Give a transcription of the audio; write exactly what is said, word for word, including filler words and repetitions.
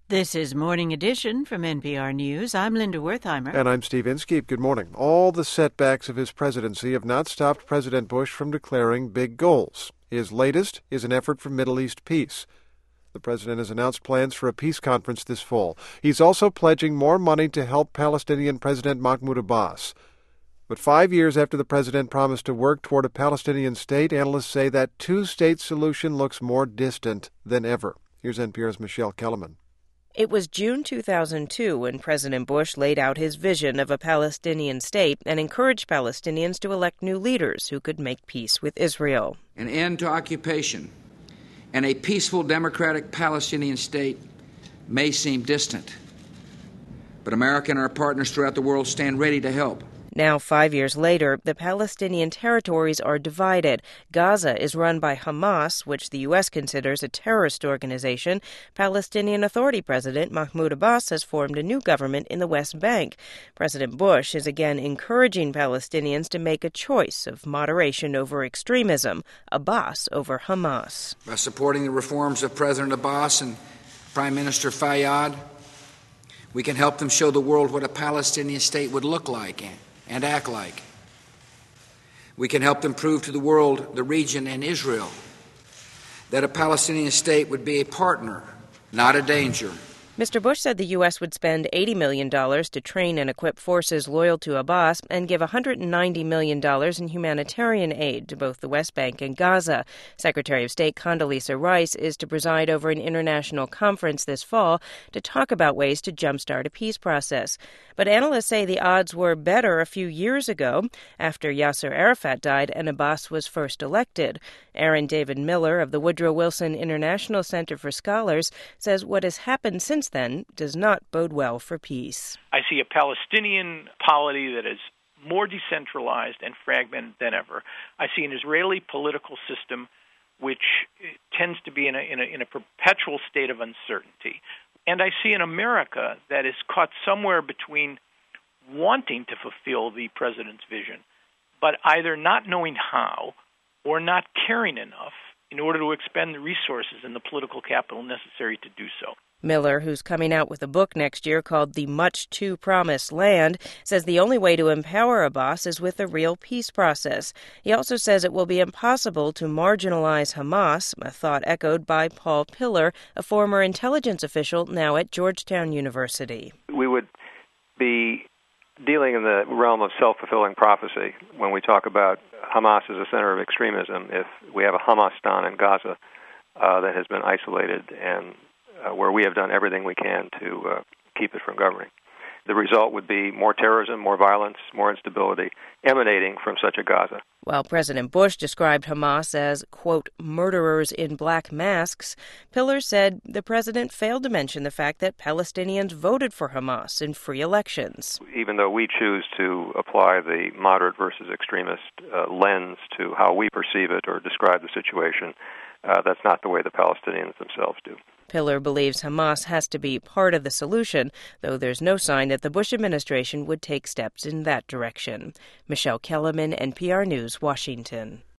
This is Morning Edition from N P R News. I'm Linda Wertheimer. And I'm Steve Inskeep. Good morning. All the setbacks of his presidency have not stopped President Bush from declaring big goals. His latest is an effort for Middle East peace. The president has announced plans for a peace conference this fall. He's also pledging more money to help Palestinian President Mahmoud Abbas. But five years after the president promised to work toward a Palestinian state, analysts say that two-state solution looks more distant than ever. Here's N P R's Michelle Kellerman. It was June two thousand two when President Bush laid out his vision of a Palestinian state and encouraged Palestinians to elect new leaders who could make peace with Israel. An end to occupation and a peaceful democratic Palestinian state may seem distant, but America and our partners throughout the world stand ready to help. Now, five years later, the Palestinian territories are divided. Gaza is run by Hamas, which the U S considers a terrorist organization. Palestinian Authority President Mahmoud Abbas has formed a new government in the West Bank. President Bush is again encouraging Palestinians to make a choice of moderation over extremism, Abbas over Hamas. By supporting the reforms of President Abbas and Prime Minister Fayyad, we can help them show the world what a Palestinian state would look like and act like. We can help them prove to the world, the region, and Israel that a Palestinian state would be a partner, not a danger. Mister Bush said the U S would spend eighty million dollars to train and equip forces loyal to Abbas and give one hundred ninety million dollars in humanitarian aid to both the West Bank and Gaza. Secretary of State Condoleezza Rice is to preside over an international conference this fall to talk about ways to jumpstart a peace process. But analysts say the odds were better a few years ago after Yasser Arafat died and Abbas was first elected. Aaron David Miller of the Woodrow Wilson International Center for Scholars says what has happened since then does not bode well for peace. I see a Palestinian polity that is more decentralized and fragmented than ever. I see an Israeli political system which tends to be in a, in a, in a perpetual state of uncertainty. And I see an America that is caught somewhere between wanting to fulfill the president's vision, but either not knowing how or not caring enough in order to expend the resources and the political capital necessary to do so. Miller, who's coming out with a book next year called The Much Too Promised Land, says the only way to empower Abbas is with a real peace process. He also says it will be impossible to marginalize Hamas, a thought echoed by Paul Pillar, a former intelligence official now at Georgetown University. We would be dealing in the realm of self-fulfilling prophecy when we talk about Hamas as a center of extremism if we have a Hamastan in Gaza uh, that has been isolated and Uh, where we have done everything we can to uh, keep it from governing. The result would be more terrorism, more violence, more instability emanating from such a Gaza. While President Bush described Hamas as, quote, murderers in black masks, Pillar said the president failed to mention the fact that Palestinians voted for Hamas in free elections. Even though we choose to apply the moderate versus extremist uh, lens to how we perceive it or describe the situation, uh, that's not the way the Palestinians themselves do. Pillar believes Hamas has to be part of the solution, though there's no sign that the Bush administration would take steps in that direction. Michelle Kellerman, N P R News, Washington.